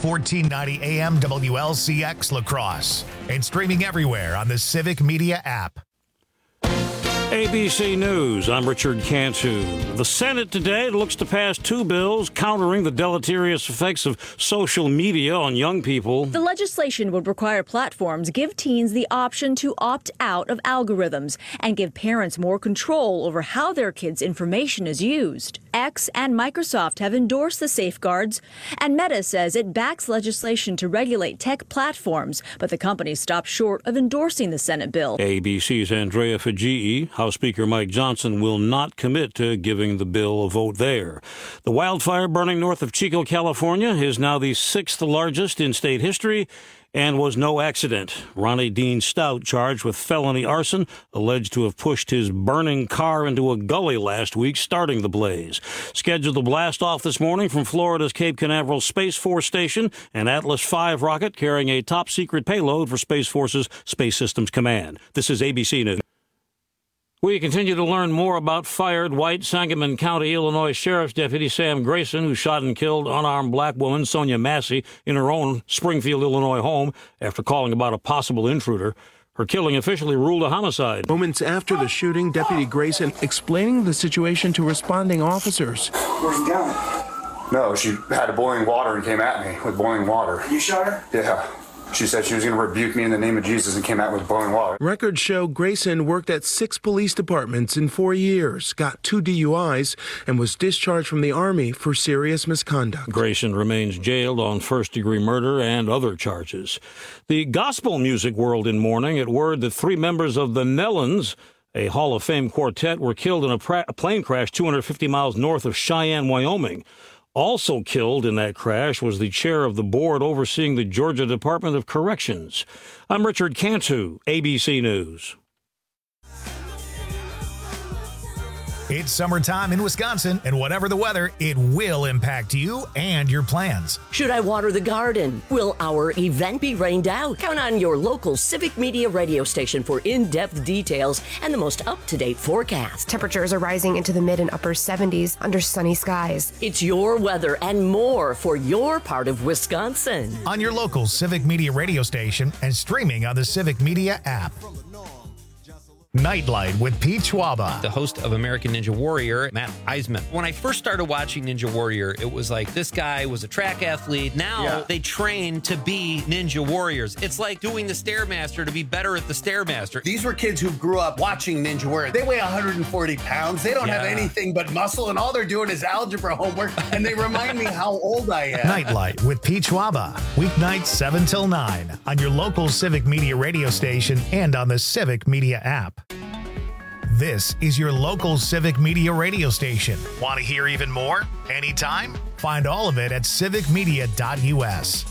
1490 AM WLCX La Crosse, and streaming everywhere on the Civic Media app. ABC News, I'm Richard Cantu. The Senate today looks to pass two bills countering the deleterious effects of social media on young people. The legislation would require platforms give teens the option to opt out of algorithms and give parents more control over how their kids' information is used. X and Microsoft have endorsed the safeguards, and Meta says it backs legislation to regulate tech platforms, but the company stopped short of endorsing the Senate bill. ABC's Andrea Fajii, House Speaker Mike Johnson will not commit to giving the bill a vote there. The wildfire burning north of Chico, California is now the sixth largest in state history and was no accident. Ronnie Dean Stout, charged with felony arson, alleged to have pushed his burning car into a gully last week, starting the blaze. Scheduled to blast off this morning from Florida's Cape Canaveral Space Force Station, an Atlas V rocket carrying a top-secret payload for Space Force's Space Systems Command. This is ABC News. We continue to learn more about fired white Sangamon County, Illinois Sheriff's Deputy Sam Grayson, who shot and killed unarmed black woman Sonia Massey in her own Springfield, Illinois home after calling about a possible intruder. Her killing officially ruled a homicide. Moments after the shooting, Deputy Grayson explaining the situation to responding officers. Where's he going? No, she had boiling water and came at me with boiling water. You shot her? Yeah. She said she was going to rebuke me in the name of Jesus and came out with boiling water. Records show Grayson worked at 6 police departments in 4 years, got 2 DUIs, and was discharged from the Army for serious misconduct. Grayson remains jailed on first-degree murder and other charges. The gospel music world in mourning at word that 3 members of the Nellens, a Hall of Fame quartet, were killed in a plane crash 250 miles north of Cheyenne, Wyoming. Also killed in that crash was the chair of the board overseeing the Georgia Department of Corrections. I'm Richard Cantu, ABC News. It's summertime in Wisconsin, and whatever the weather, it will impact you and your plans. Should I water the garden? Will our event be rained out? Count on your local Civic Media radio station for in-depth details and the most up-to-date forecast. Temperatures are rising into the mid and upper 70s under sunny skies. It's your weather and more for your part of Wisconsin. On your local Civic Media radio station and streaming on the Civic Media app. Nightlight with Pete Schwaba. The host of American Ninja Warrior, Matt Eisman. When I first started watching Ninja Warrior, it was like this guy was a track athlete. Now they train to be Ninja Warriors. It's like doing the Stairmaster to be better at the Stairmaster. These were kids who grew up watching Ninja Warrior. They weigh 140 pounds. They don't have anything but muscle, and all they're doing is algebra homework, and they remind me how old I am. Nightlight with Pete Schwaba. Weeknights 7 till 9 on your local Civic Media radio station and on the Civic Media app. This is your local Civic Media radio station. Want to hear even more? Anytime? Find all of it at civicmedia.us.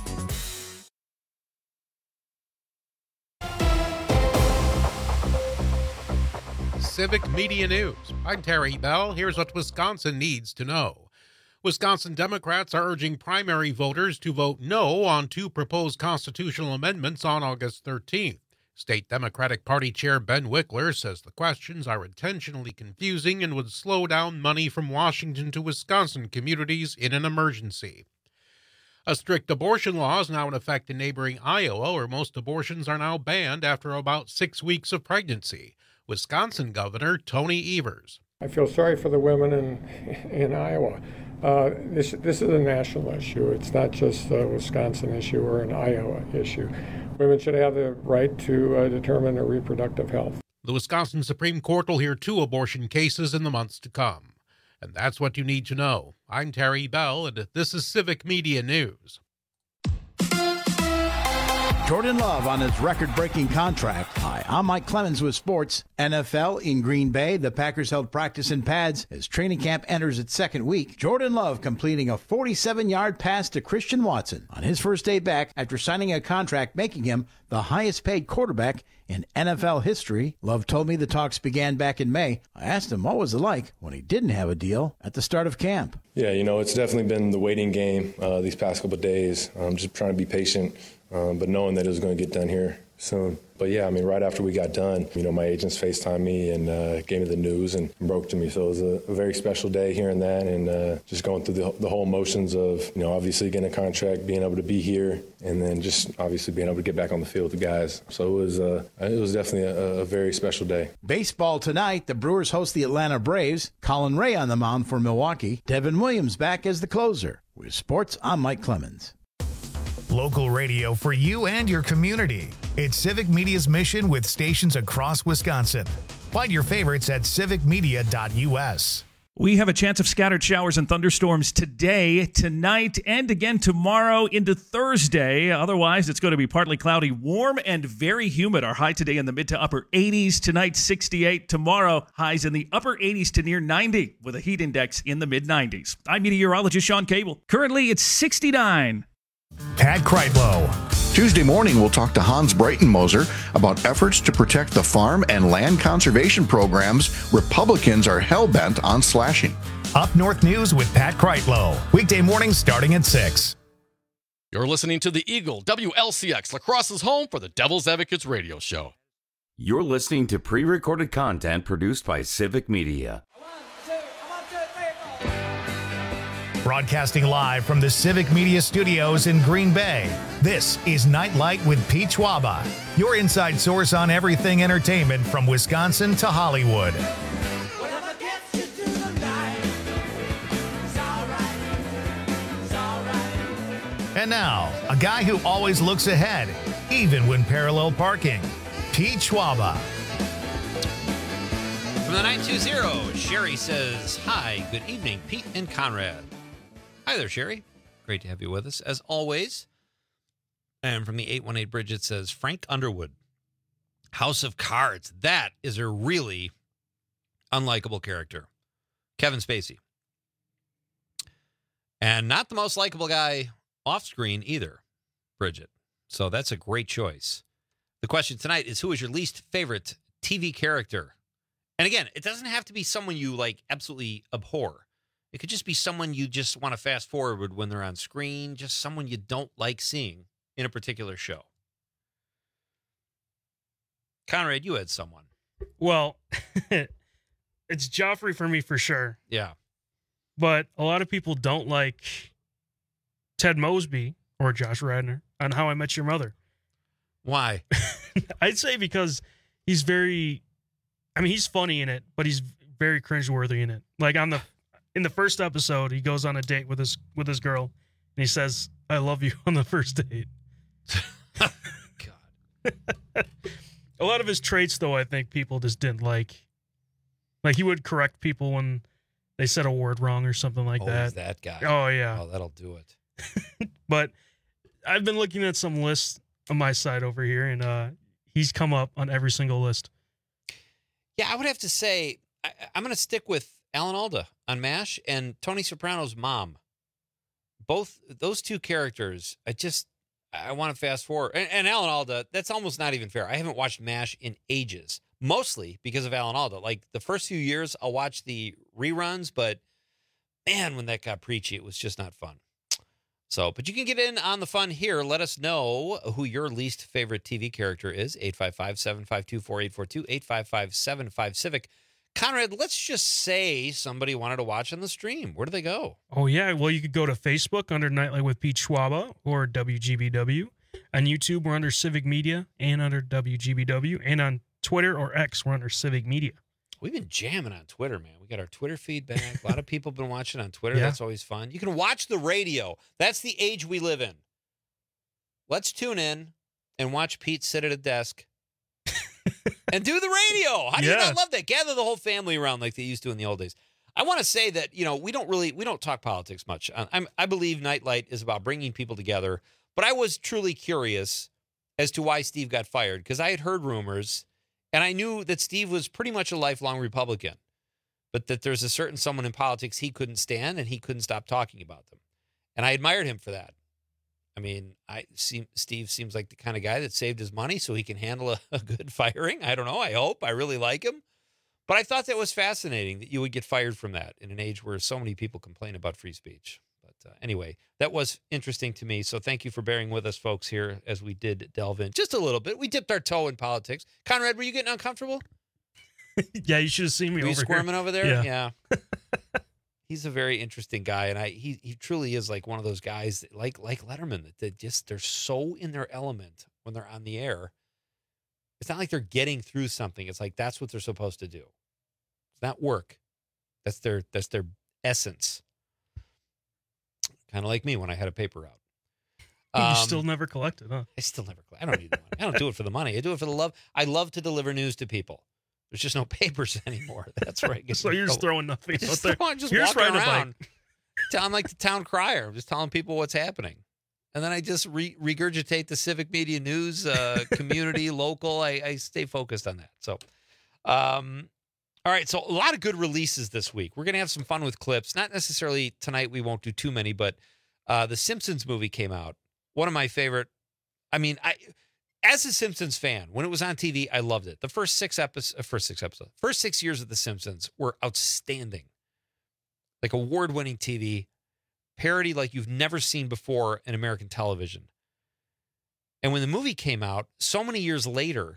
Civic Media News. I'm Terry Bell. Here's what Wisconsin needs to know. Wisconsin Democrats are urging primary voters to vote no on 2 proposed constitutional amendments on August 13th. State Democratic Party Chair Ben Wickler says the questions are intentionally confusing and would slow down money from Washington to Wisconsin communities in an emergency. A strict abortion law is now in effect in neighboring Iowa, where most abortions are now banned after about 6 weeks of pregnancy. Wisconsin Governor Tony Evers. I feel sorry for the women in Iowa. This is a national issue. It's not just a Wisconsin issue or an Iowa issue. Women should have the right to determine their reproductive health. The Wisconsin Supreme Court will hear 2 abortion cases in the months to come. And that's what you need to know. I'm Terry Bell, and this is Civic Media News. Jordan Love on his record-breaking contract. Hi, I'm Mike Clemens with sports. NFL in Green Bay. The Packers held practice in pads as training camp enters its second week. Jordan Love completing a 47-yard pass to Christian Watson on his first day back after signing a contract making him the highest-paid quarterback in NFL history. Love told me the talks began back in May. I asked him what was it like when he didn't have a deal at the start of camp. Yeah, it's definitely been the waiting game these past couple of days. I'm just trying to be patient. But knowing that it was going to get done here soon. But yeah, I mean, right after we got done, my agents FaceTimed me and gave me the news and broke to me. So it was a very special day hearing that and just going through the whole emotions of, obviously getting a contract, being able to be here, and then just obviously being able to get back on the field with the guys. So it was definitely a very special day. Baseball tonight, the Brewers host the Atlanta Braves. Colin Ray on the mound for Milwaukee. Devin Williams back as the closer. With sports, I'm Mike Clemens. Local radio for you and your community. It's Civic Media's mission with stations across Wisconsin. Find your favorites at civicmedia.us. We have a chance of scattered showers and thunderstorms today, tonight, and again tomorrow into Thursday. Otherwise, it's going to be partly cloudy, warm, and very humid. Our high today in the mid to upper 80s. Tonight, 68. Tomorrow, highs in the upper 80s to near 90 with a heat index in the mid 90s. I'm meteorologist Sean Cable. Currently, it's 69. Pat Kreitlow. Tuesday morning, we'll talk to Hans Breitenmoser about efforts to protect the farm and land conservation programs Republicans are hell-bent on slashing. Up North News with Pat Kreitlow. Weekday mornings starting at 6. You're listening to the Eagle WLCX, La Crosse's home for the Devil's Advocates radio show. You're listening to pre-recorded content produced by Civic Media. Broadcasting live from the Civic Media Studios in Green Bay, this is Nightlight with Pete Schwaba, your inside source on everything entertainment from Wisconsin to Hollywood. And now, a guy who always looks ahead, even when parallel parking, Pete Schwaba. From the 920, Sherry says, hi, good evening, Pete and Conrad. Hi there, Sherry. Great to have you with us, as always. And from the 818 Bridget says, Frank Underwood, House of Cards. That is a really unlikable character. Kevin Spacey. And not the most likable guy off screen either, Bridget. So that's a great choice. The question tonight is, who is your least favorite TV character? And again, it doesn't have to be someone you absolutely abhor. It could just be someone you just want to fast forward when they're on screen, just someone you don't like seeing in a particular show. Conrad, you had someone. Well, it's Joffrey for me for sure. Yeah. But a lot of people don't like Ted Mosby or Josh Radnor on How I Met Your Mother. Why? I'd say because he's he's funny in it, but he's very cringeworthy in it. Like in the first episode, he goes on a date with his girl, and he says, "I love you" on the first date. God. A lot of his traits, though, I think people just didn't like. Like, he would correct people when they said a word wrong or something like that. He's that guy. Oh, yeah. Oh, that'll do it. But I've been looking at some lists on my side over here, and he's come up on every single list. Yeah, I would have to say, I'm going to stick with Alan Alda on MASH and Tony Soprano's mom. Both those two characters, I want to fast forward. And Alan Alda, that's almost not even fair. I haven't watched MASH in ages, mostly because of Alan Alda. Like, the first few years, I'll watch the reruns, but man, when that got preachy, it was just not fun. So, but you can get in on the fun here. Let us know who your least favorite TV character is. 855-752-4842, 855-75-CIVIC. Conrad, let's just say somebody wanted to watch on the stream. Where do they go? Oh, yeah. Well, you could go to Facebook under Nightlight with Pete Schwaba or WGBW. On YouTube, we're under Civic Media and under WGBW. And on Twitter or X, we're under Civic Media. We've been jamming on Twitter, man. We got our Twitter feedback. A lot of people have been watching on Twitter. Yeah. That's always fun. You can watch the radio. That's the age we live in. Let's tune in and watch Pete sit at a desk and do the radio. How do you not love that? Gather the whole family around like they used to in the old days. I want to say that, we don't talk politics much. I believe Nightlight is about bringing people together, but I was truly curious as to why Steve got fired, because I had heard rumors, and I knew that Steve was pretty much a lifelong Republican, but that there's a certain someone in politics he couldn't stand, and he couldn't stop talking about them. And I admired him for that. I mean, Steve seems like the kind of guy that saved his money so he can handle a good firing. I don't know. I hope. I really like him. But I thought that was fascinating that you would get fired from that in an age where so many people complain about free speech. But anyway, that was interesting to me. So thank you for bearing with us, folks, here as we did delve in just a little bit. We dipped our toe in politics. Conrad, were you getting uncomfortable? Yeah, you should have seen me. Were you squirming over there? Yeah. He's a very interesting guy, and he truly is like one of those guys that, like Letterman, that they're so in their element when they're on the air. It's not like they're getting through something. It's like that's what they're supposed to do. It's not work. That's their essence. Kind of like me when I had a paper out. You still never collected, huh? I still never collect. I don't need the money. I don't do it for the money. I do it for the love. I love to deliver news to people. There's just no papers anymore. That's right. So you're just throwing nothing out there. Just walking around. I'm like the town crier. I'm just telling people what's happening. And then I just regurgitate the civic media news, community, local. I stay focused on that. So, all right. So a lot of good releases this week. We're going to have some fun with clips. Not necessarily tonight. We won't do too many, but the Simpsons movie came out. One of my favorite. I mean, as a Simpsons fan, when it was on TV, I loved it. The first 6 years of The Simpsons were outstanding. Like award-winning TV, parody like you've never seen before in American television. And when the movie came out, so many years later,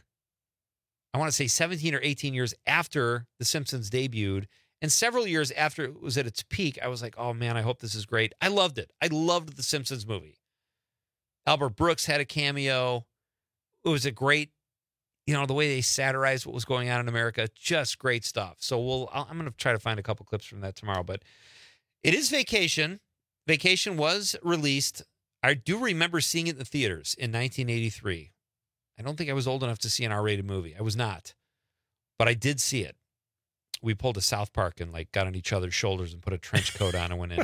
I want to say 17 or 18 years after The Simpsons debuted, and several years after it was at its peak, I was like, oh man, I hope this is great. I loved it. I loved The Simpsons movie. Albert Brooks had a cameo. It was a great, the way they satirized what was going on in America, just great stuff. So I'm going to try to find a couple clips from that tomorrow. But it is Vacation. Vacation was released. I do remember seeing it in the theaters in 1983. I don't think I was old enough to see an R-rated movie. I was not. But I did see it. We pulled to South Park and got on each other's shoulders and put a trench coat on and went in.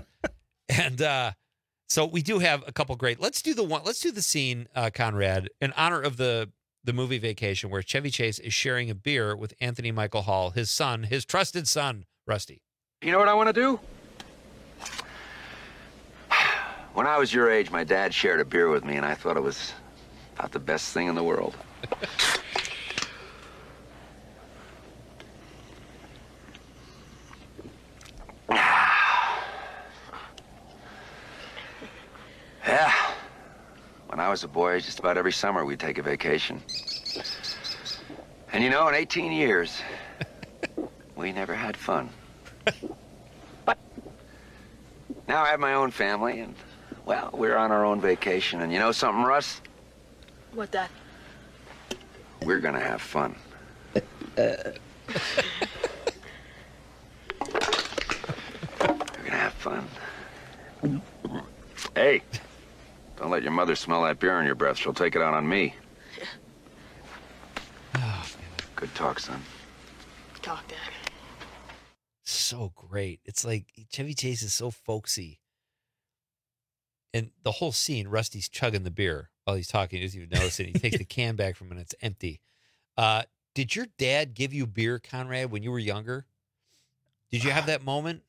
And so we do have a couple great. Let's do the scene, Conrad, in honor of the movie Vacation, where Chevy Chase is sharing a beer with Anthony Michael Hall, his son, his trusted son, Rusty. You know what I want to do? When I was your age, my dad shared a beer with me, and I thought it was about the best thing in the world. Yeah. When I was a boy, just about every summer we'd take a vacation. And in 18 years, we never had fun. But now I have my own family, and, well, we're on our own vacation. And you know something, Russ? What, Dad? We're gonna have fun. We're gonna have fun. Hey. Don't let your mother smell that beer in your breath. She'll take it out on me. Yeah. Oh, good talk, son. Talk, Dad. So great. It's like Chevy Chase is so folksy. And the whole scene, Rusty's chugging the beer while he's talking. He doesn't even notice it. He takes the can back from it and it's empty. Did your dad give you beer, Conrad, when you were younger? Did you have that moment?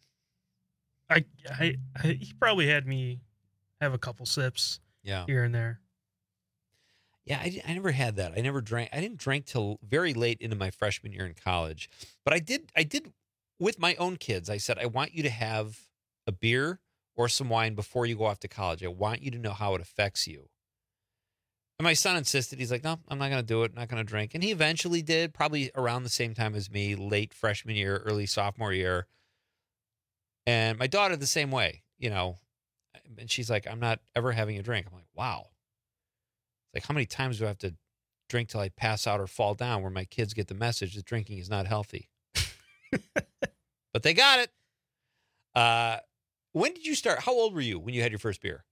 He probably had me have a couple sips here and there. Yeah, I never had that. I never drank. I didn't drink till very late into my freshman year in college. But I did with my own kids. I said, I want you to have a beer or some wine before you go off to college. I want you to know how it affects you. And my son insisted. He's like, no, I'm not going to do it. I'm not going to drink. And he eventually did, probably around the same time as me, late freshman year, early sophomore year. And my daughter the same way, And she's like, I'm not ever having a drink. I'm like, wow. Like, how many times do I have to drink till I pass out or fall down, where my kids get the message that drinking is not healthy? But they got it. When did you start? How old were you when you had your first beer?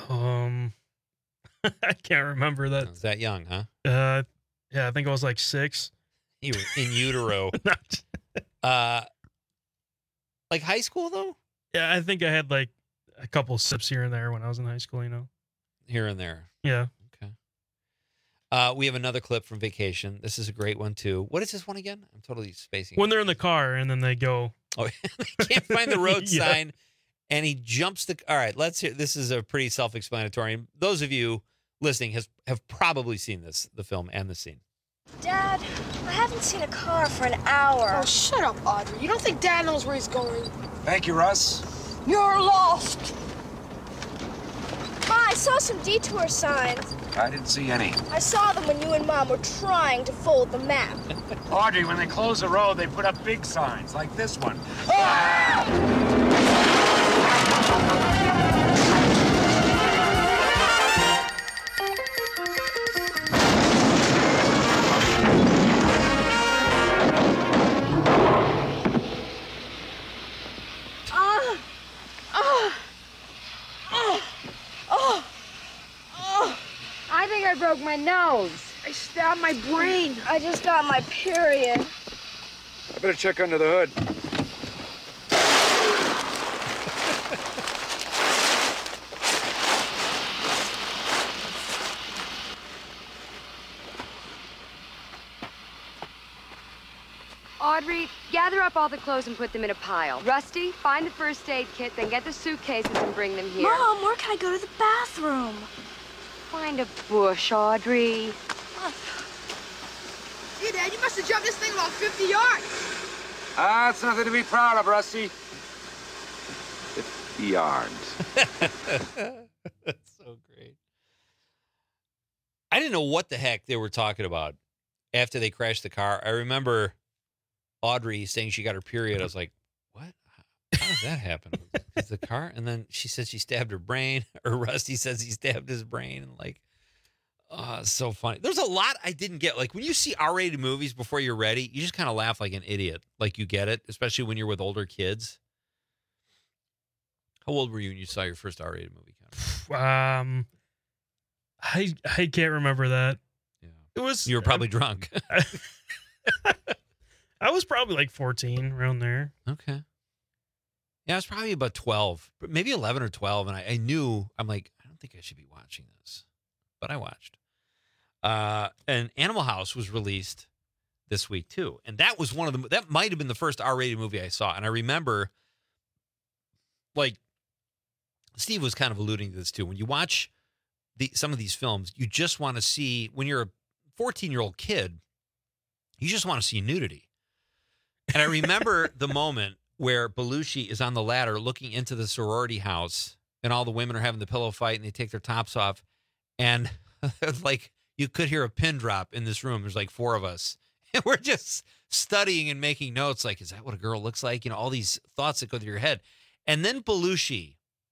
I can't remember that. Was that young, huh? Yeah, I think I was like 6. You were in utero. Like high school, though? Yeah, I think I had like a couple sips here and there when I was in high school, Here and there. Yeah. Okay. We have another clip from Vacation. This is a great one, too. What is this one again? I'm totally spacing. When they're in the car and then they go. Oh, they can't find the road sign. And he jumps all right, let's hear. This is a pretty self-explanatory. Those of you listening have probably seen the film and the scene. Dad, I haven't seen a car for an hour. Oh, shut up, Audrey. You don't think Dad knows where he's going? Thank you, Russ. You're lost. saw some detour signs. I didn't see any. I saw them when you and Mom were trying to fold the map. Audrey, when they close the road, they put up big signs, like this one. I think I broke my nose. I stabbed my brain. I just got my period. I better check under the hood. Audrey, gather up all the clothes and put them in a pile. Rusty, find the first aid kit, then get the suitcases and bring them here. Mom, where can I go to the bathroom? Find a bush, Audrey. Gee, Dad, you must have jumped this thing about 50 yards. That's nothing to be proud of, Rusty. 50 yards. That's so great. I didn't know what the heck they were talking about after they crashed the car. I remember Audrey saying she got her period. I was like, what? How does that happen? Is the car? And then she said she stabbed her brain, or Rusty says he stabbed his brain. And like, oh, it's so funny. There's a lot I didn't get. Like when you see R-rated movies before you're ready, you just kind of laugh like an idiot. Like you get it, especially when you're with older kids. How old were you when you saw your first R-rated movie? I can't remember that. Yeah. It was. You were probably drunk. I was probably like 14, around there. Okay. Yeah, I was probably about 12, but maybe 11 or 12, and I knew, I'm like, I don't think I should be watching this, but I watched. And Animal House was released this week too, and that was that might have been the first R-rated movie I saw, and I remember, like, Steve was kind of alluding to this too. When you watch some of these films, you just want to see, when you're a 14-year-old kid, you just want to see nudity. And I remember the moment where Belushi is on the ladder looking into the sorority house and all the women are having the pillow fight and they take their tops off. And like you could hear a pin drop in this room. There's like 4 of us. And we're just studying and making notes. Like, is that what a girl looks like? You know, all these thoughts that go through your head. And then Belushi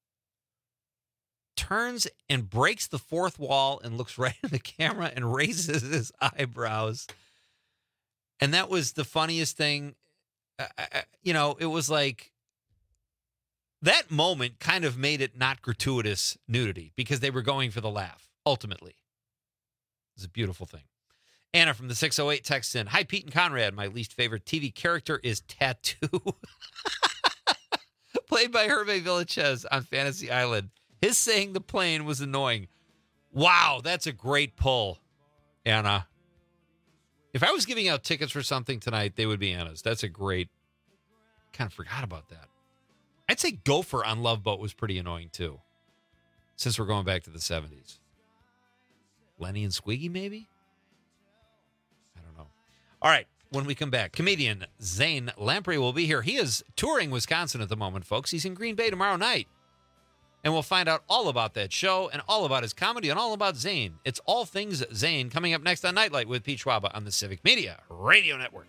turns and breaks the fourth wall and looks right in the camera and raises his eyebrows. And that was the funniest thing. You know, it was like that moment kind of made it not gratuitous nudity because they were going for the laugh, ultimately. It's a beautiful thing. Anna from the 608 texts in, hi, Pete and Conrad. My least favorite TV character is Tattoo. Played by Hervé Villachez on Fantasy Island. His saying the plane was annoying. Wow, that's a great pull, Anna. If I was giving out tickets for something tonight, they would be Anna's. That's a great... Kind of forgot about that. I'd say Gopher on Love Boat was pretty annoying, too. Since we're going back to the 70s. Lenny and Squiggy, maybe? I don't know. All right, when we come back, comedian Zane Lamprey will be here. He is touring Wisconsin at the moment, folks. He's in Green Bay tomorrow night. And we'll find out all about that show and all about his comedy and all about Zane. It's All Things Zane coming up next on Nightlight with Pete Schwaba on the Civic Media Radio Network.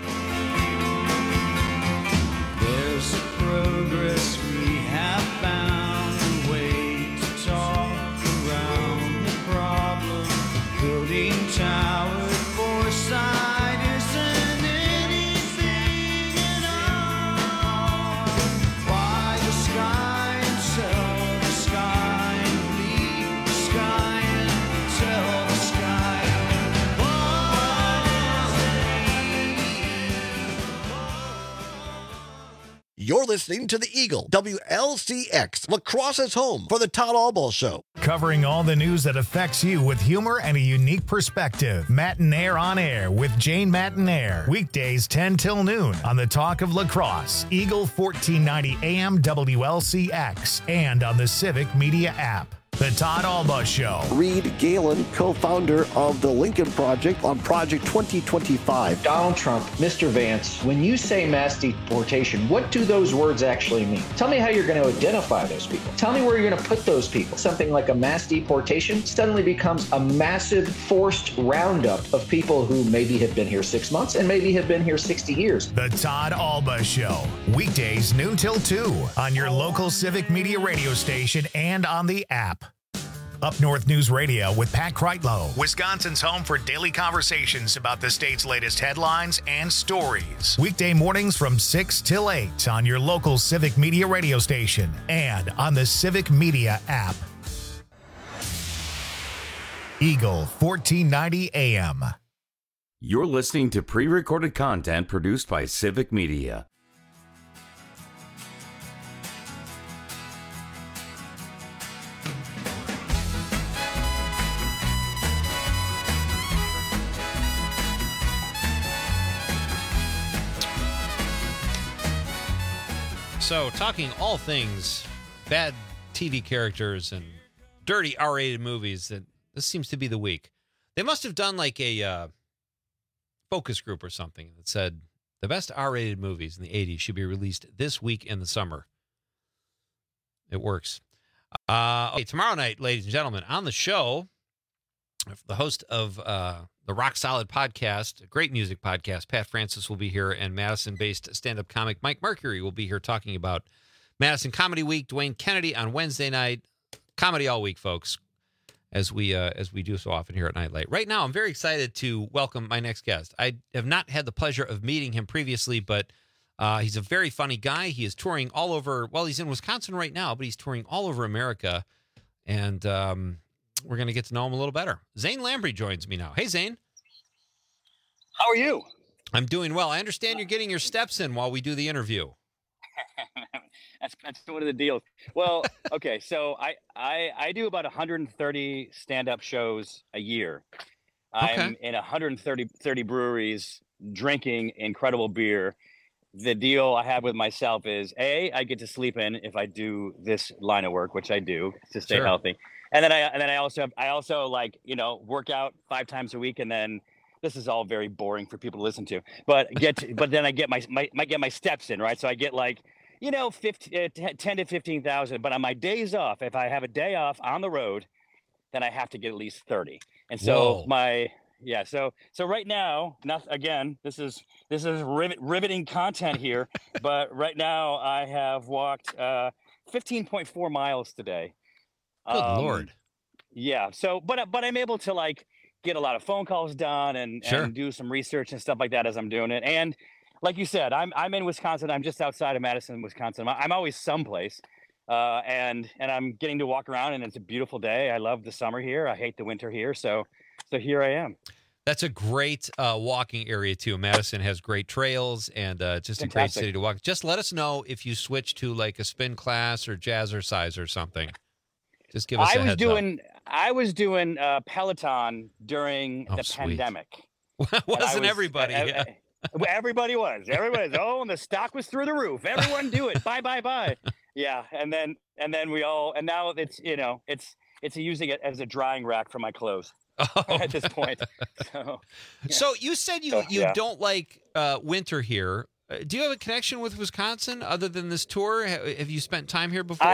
There's a progress we have found, a way to talk around the problem. Building tower foresight isn't anything at all. Why the sky and tell the sky and leave the sky and tell the sky You're listening to The Eagle, WLCX, Lacrosse's home for the Todd Albaugh Show. Covering all the news that affects you with humor and a unique perspective. Matinaire on Air with Jane Matinaire. Weekdays 10 till noon on the Talk of Lacrosse, Eagle 1490 AM WLCX, and on the Civic Media app. The The Todd Alba Show. Reed Galen, co-founder of the Lincoln Project on Project 2025. Donald Trump, Mr. Vance, when you say mass deportation, what do those words actually mean? Tell me how you're going to identify those people. Tell me where you're going to put those people. Something like a mass deportation suddenly becomes a massive forced roundup of people who maybe have been here 6 months and maybe have been here 60 years. The Todd Alba Show. Weekdays noon till 2 on your local Civic Media radio station and on the app. Up North News Radio with Pat Kreitlow, Wisconsin's home for daily conversations about the state's latest headlines and stories. Weekday mornings from 6 till 8 on your local Civic Media radio station and on the Civic Media app. Eagle 1490 AM. You're listening to pre-recorded content produced by Civic Media. So, talking all things bad TV characters and dirty R-rated movies, that this seems to be the week. They must have done like a focus group or something that said the best R-rated movies in the 80s should be released this week in the summer. It works. Okay, tomorrow night, ladies and gentlemen, on the show, the host of the Rock Solid podcast, a great music podcast, Pat Francis will be here, and Madison-based stand-up comic Mike Mercury will be here talking about Madison Comedy Week. Dwayne Kennedy on Wednesday night. Comedy all week, folks, as we do so often here at Nightlight. Right now, I'm very excited to welcome my next guest. I have not had the pleasure of meeting him previously, but he's a very funny guy. He is touring all over. Well, he's in Wisconsin right now, but he's touring all over America, and we're going to get to know him a little better. Zane Lamprey joins me now. Hey, Zane. How are you? I'm doing well. I understand you're getting your steps in while we do the interview. That's one of the deals. Well, okay, so I do about 130 stand-up shows a year. Okay. I'm in 130 breweries drinking incredible beer. The deal I have with myself is, I get to sleep in if I do this line of work, which I do to stay Sure. healthy. And then I also like, work out 5 times a week, and then this is all very boring for people to listen to, but then I get my steps in, right? So I get like, 10 to 15,000, but on my days off, if I have a day off on the road, then I have to get at least 30. And so Whoa. so right now, this is riveting content here, but right now I have walked 15.4 miles today. Good Lord. Yeah. So, but I'm able to like get a lot of phone calls done and do some research and stuff like that as I'm doing it. And like you said, I'm in Wisconsin. I'm just outside of Madison, Wisconsin. I'm always someplace, and I'm getting to walk around, and it's a beautiful day. I love the summer here. I hate the winter here. So here I am. That's a great walking area, too. Madison has great trails and just a great city to walk. Just let us know if you switch to like a spin class or jazzercise or something. Just give us a heads up. I was doing Peloton during the pandemic. Wasn't everybody? Everybody was. Oh, and the stock was through the roof. Everyone do it. Buy. Yeah, and now it's using it as a drying rack for my clothes at this point. So you said you don't like winter here. Do you have a connection with Wisconsin other than this tour? Have you spent time here before?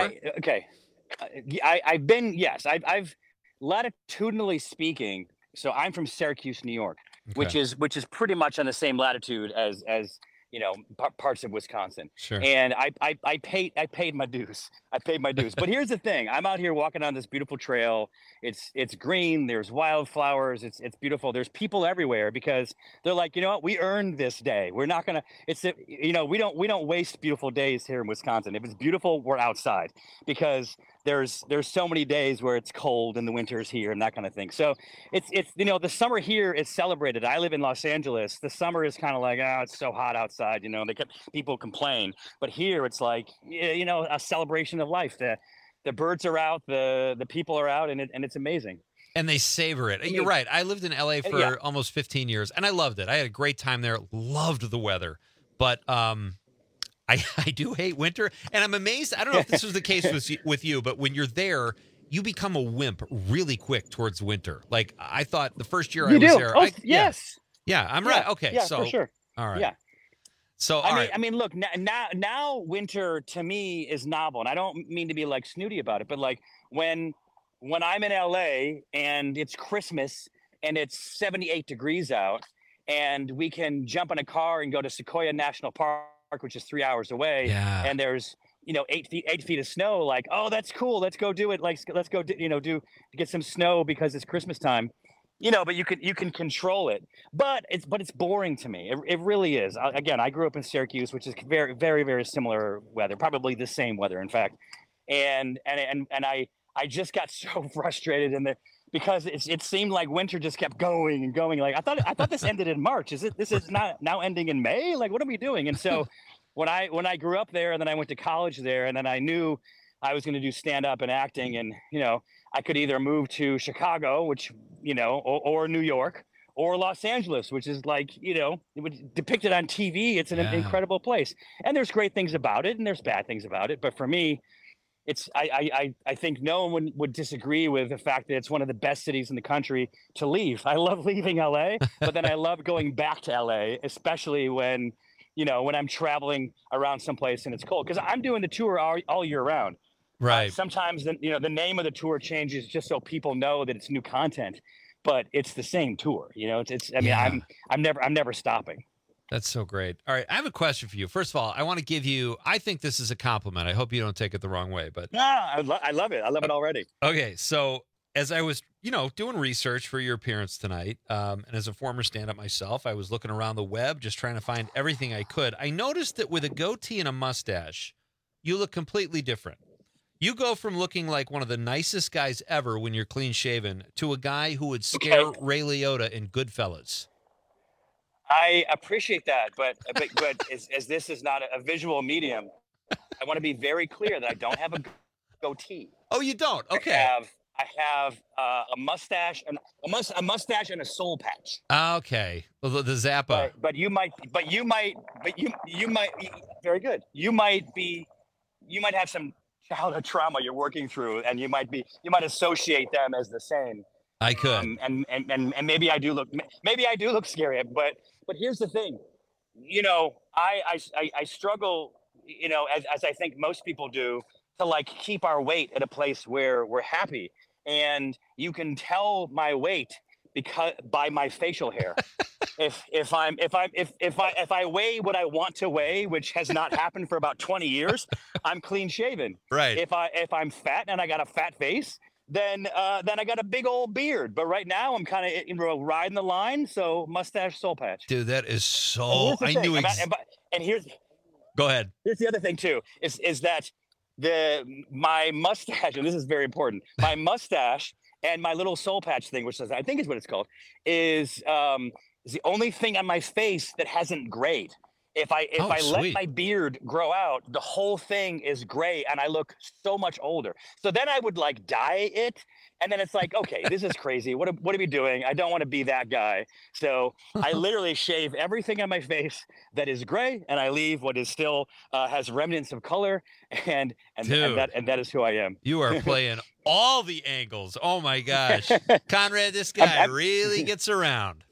I've been, yes. I've latitudinally speaking. So I'm from Syracuse, New York, which is pretty much on the same latitude as parts of Wisconsin. Sure. And I paid my dues. But here's the thing: I'm out here walking on this beautiful trail. It's green. There's wildflowers. It's beautiful. There's people everywhere because they're like, you know what? We earned this day. We're not gonna. We don't waste beautiful days here in Wisconsin. If it's beautiful, we're outside because there's so many days where it's cold and the winter's here and that kind of thing. So it's the summer here is celebrated. I live in Los Angeles. The summer is kind of like, it's so hot outside. People complain, but here it's like a celebration of life. The birds are out, the people are out, and it's amazing. And they savor it. You're right. I lived in LA for almost 15 years, and I loved it. I had a great time there. Loved the weather, but I do hate winter, and I'm amazed. I don't know if this was the case with you, but when you're there you become a wimp really quick towards winter. Like I thought the first year You I was do. there. Oh, yes. Yeah, I'm right. Okay, Yeah, so for sure. all right. Yeah. So I mean, look, now winter to me is novel, and I don't mean to be like snooty about it, but like when I'm in LA and it's Christmas and it's 78 degrees out, and we can jump in a car and go to Sequoia National Park, which is 3 hours away, and there's 8 feet of snow. Like, oh, that's cool. Let's go do it. Like, let's go get some snow because it's Christmas time. But you can control it, but it's boring to me. It really is. Again, I grew up in Syracuse, which is very, very, very similar weather, probably the same weather, in fact. And I just got so frustrated because it seemed like winter just kept going and going. Like I thought this ended in March. This is not now ending in May? Like, what are we doing? And so when I grew up there, and then I went to college there, and then I knew I was going to do stand up and acting, and I could either move to Chicago, which or New York, or Los Angeles, which is like it was depicted on TV. It's an incredible place, and there's great things about it, and there's bad things about it. But for me, it's I think no one would disagree with the fact that it's one of the best cities in the country to leave. I love leaving LA, but then I love going back to LA, especially when when I'm traveling around someplace and it's cold, because I'm doing the tour all year round. Right. Sometimes the name of the tour changes just so people know that it's new content, but it's the same tour. I'm never stopping. That's so great. All right, I have a question for you. First of all, I want to give you. I think this is a compliment. I hope you don't take it the wrong way, but I love it. I love it already. Okay, so as I was doing research for your appearance tonight, and as a former stand-up myself, I was looking around the web just trying to find everything I could. I noticed that with a goatee and a mustache, you look completely different. You go from looking like one of the nicest guys ever when you're clean shaven to a guy who would scare Ray Liotta in Goodfellas. I appreciate that, but as this is not a visual medium, I want to be very clear that I don't have a goatee. Oh, you don't? Okay. I have a mustache and a mustache and a soul patch. Okay. Well, the Zappa. But you might very good. You might have some childhood trauma you're working through, and you might associate them as the same. I could, and maybe I do look scary, but here's the thing, I struggle, as I think most people do, to like keep our weight at a place where we're happy, and you can tell my weight by my facial hair. If I weigh what I want to weigh, which has not happened for about 20 years, I'm clean shaven. Right. If I'm fat and I got a fat face, then I got a big old beard. But right now I'm kind of riding the line. So mustache, soul patch. Dude, that is so. I knew. And here's. Go ahead. Here's the other thing too. Is that my mustache, and this is very important. My mustache and my little soul patch thing, which I think is what it's called, is the only thing on my face that hasn't grayed. If I let my beard grow out, the whole thing is gray, and I look so much older. So then I would like dye it, and then it's like, okay, this is crazy. What are we doing? I don't want to be that guy. So I literally shave everything on my face that is gray, and I leave what is still has remnants of color, and that is who I am. You are playing all the angles. Oh my gosh, Conrad, this guy really gets around.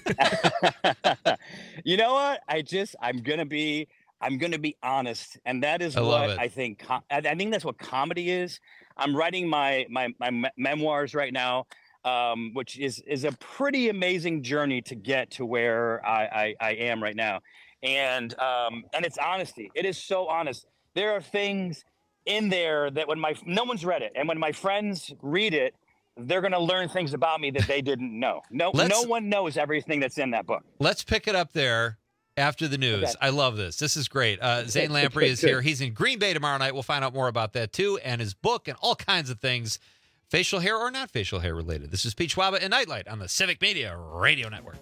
You know what? I'm gonna be honest, and that is what I think. I think that's what comedy is. I'm writing my memoirs right now, which is a pretty amazing journey to get to where I am right now, and it's honesty. It is so honest. There are things in there that no one's read it, and when my friends read it, they're going to learn things about me that they didn't know. No one knows everything that's in that book. Let's pick it up there after the news. Okay. I love this. This is great. Zane Lamprey is here. He's in Green Bay tomorrow night. We'll find out more about that too, and his book and all kinds of things, facial hair or not facial hair related. This is Pete Schwaba and Nightlight on the Civic Media Radio Network.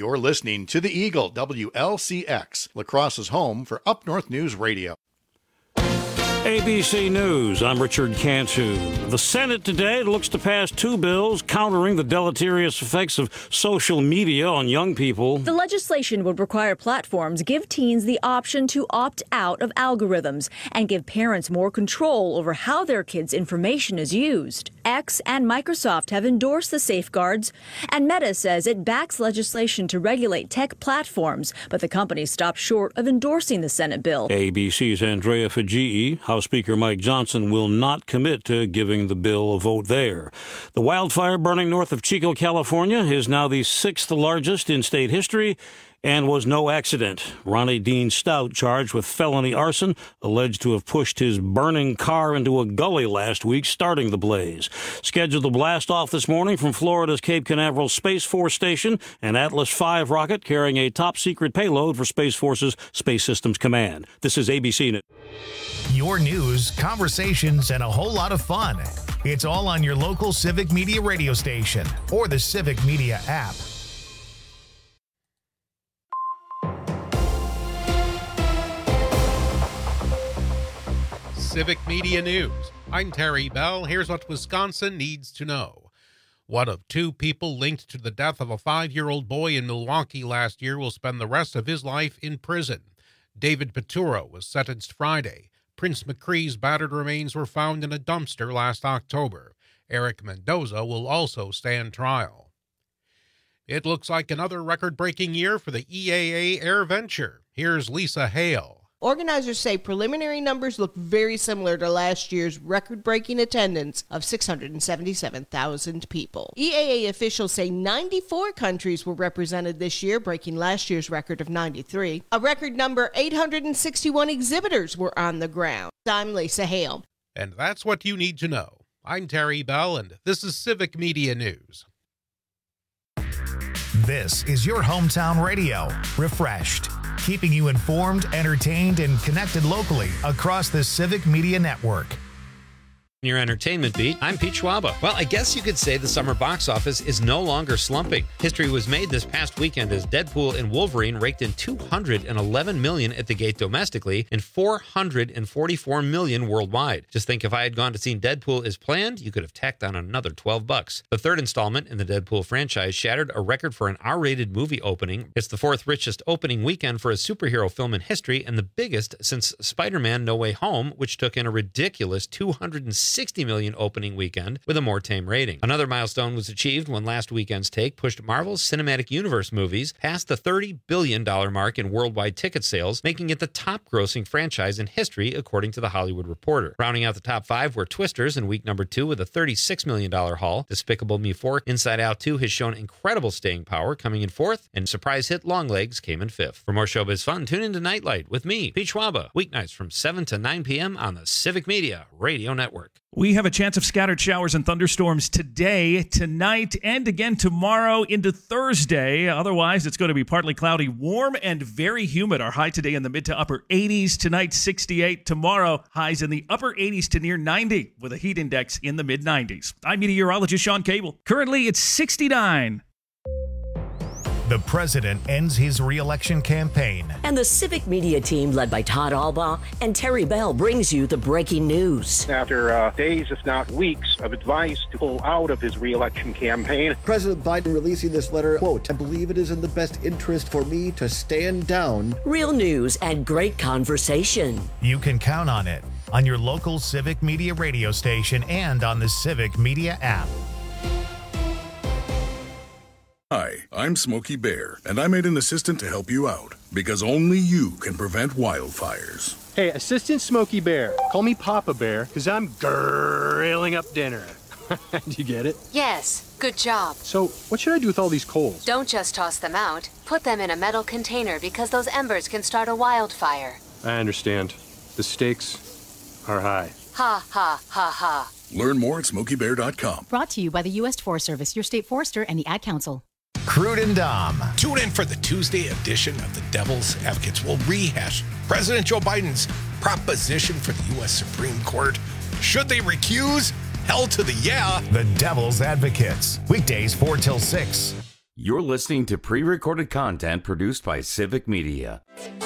You're listening to the Eagle, WLCX, La Crosse's home for Up North News Radio. ABC News, I'm Richard Cantu. The Senate today looks to pass two bills countering the deleterious effects of social media on young people. The legislation would require platforms give teens the option to opt out of algorithms and give parents more control over how their kids' information is used. X and Microsoft have endorsed the safeguards, and Meta says it backs legislation to regulate tech platforms, but the company stopped short of endorsing the Senate bill. ABC's Andrea Fajii, House Speaker Mike Johnson will not commit to giving the bill a vote there. The wildfire burning north of Chico, California is now the sixth largest in state history and was no accident. Ronnie Dean Stout, charged with felony arson, alleged to have pushed his burning car into a gully last week, starting the blaze. Scheduled to blast off this morning from Florida's Cape Canaveral Space Force Station, an Atlas V rocket carrying a top-secret payload for Space Force's Space Systems Command. This is ABC News. Your news, conversations, and a whole lot of fun. It's all on your local Civic Media radio station or the Civic Media app. Civic Media News. I'm Terry Bell. Here's what Wisconsin needs to know. One of two people linked to the death of a 5-year-old boy in Milwaukee last year will spend the rest of his life in prison. David Peturo was sentenced Friday. Prince McCree's battered remains were found in a dumpster last October. Eric Mendoza will also stand trial. It looks like another record-breaking year for the EAA Air Venture. Here's Lisa Hale. Organizers say preliminary numbers look very similar to last year's record-breaking attendance of 677,000 people. EAA officials say 94 countries were represented this year, breaking last year's record of 93. A record number 861 exhibitors were on the ground. I'm Lisa Hale. And that's what you need to know. I'm Terry Bell, and this is Civic Media News. This is your hometown radio, refreshed, keeping you informed, entertained, and connected locally across the Civic Media Network. Your entertainment beat, I'm Pete Schwaba. Well, I guess you could say the summer box office is no longer slumping. History was made this past weekend as Deadpool and Wolverine raked in $211 million at the gate domestically and $444 million worldwide. Just think, if I had gone to see Deadpool as planned, you could have tacked on another $12. The third installment in the Deadpool franchise shattered a record for an R-rated movie opening. It's the fourth richest opening weekend for a superhero film in history and the biggest since Spider-Man No Way Home, which took in a ridiculous $260 million opening weekend with a more tame rating. Another milestone was achieved when last weekend's take pushed Marvel's Cinematic Universe movies past the $30 billion mark in worldwide ticket sales, making it the top-grossing franchise in history, according to The Hollywood Reporter. Rounding out the top five were Twisters in week number 2 with a $36 million haul. Despicable Me 4, Inside Out 2 has shown incredible staying power, coming in 4th, and surprise hit Longlegs came in 5th. For more showbiz fun, tune into Nightlight with me, Pete Schwaba, weeknights from 7 to 9 p.m. on the Civic Media Radio Network. We have a chance of scattered showers and thunderstorms today, tonight, and again tomorrow into Thursday. Otherwise, it's going to be partly cloudy, warm, and very humid. Our high today in the mid to upper 80s. Tonight, 68. Tomorrow, highs in the upper 80s to near 90 with a heat index in the mid 90s. I'm meteorologist Sean Cable. Currently, it's 69. The president ends his re-election campaign. And the Civic Media team, led by Todd Albaugh and Terry Bell, brings you the breaking news. After days, if not weeks, of advice to pull out of his re-election campaign, President Biden releasing this letter, quote, "I believe it is in the best interest for me to stand down." Real news and great conversation. You can count on it on your local Civic Media radio station and on the Civic Media app. Hi, I'm Smokey Bear, and I made an assistant to help you out, because only you can prevent wildfires. Hey, Assistant Smokey Bear, call me Papa Bear, because I'm grilling up dinner. Do you get it? Yes, good job. So, what should I do with all these coals? Don't just toss them out. Put them in a metal container because those embers can start a wildfire. I understand. The stakes are high. Ha, ha, ha, ha. Learn more at SmokeyBear.com. Brought to you by the U.S. Forest Service, your state forester, and the Ad Council. Crude and Dom. Tune in for the Tuesday edition of the Devil's Advocates. We'll rehash President Joe Biden's proposition for the U.S. Supreme Court. Should they recuse? Hell to the yeah. The Devil's Advocates. Weekdays 4 till 6. You're listening to pre-recorded content produced by Civic Media.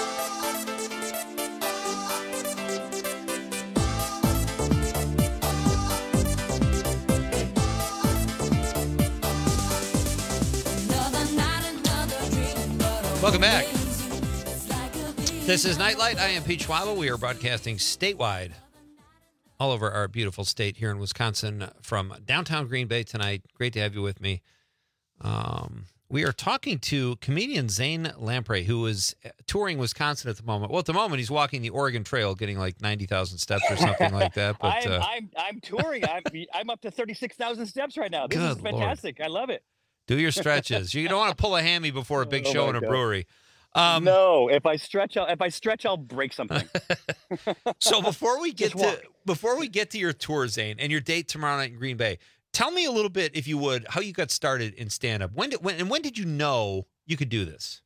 Welcome back. This is Nightlight. I am Pete Schwaba. We are broadcasting statewide all over our beautiful state here in Wisconsin from downtown Green Bay tonight. Great to have you with me. We are talking to comedian Zane Lamprey, who is touring Wisconsin at the moment. Well, at the moment, he's walking the Oregon Trail, getting like 90,000 steps or something like that. But I'm touring. I'm up to 36,000 steps right now. This is fantastic. Lord. I love it. Do your stretches. You don't want to pull a hammy before a big show in a brewery. No, if I stretch, I'll break something. So before we get to your tour, Zane, and your date tomorrow night in Green Bay, tell me a little bit, if you would, how you got started in stand-up. When did you know you could do this?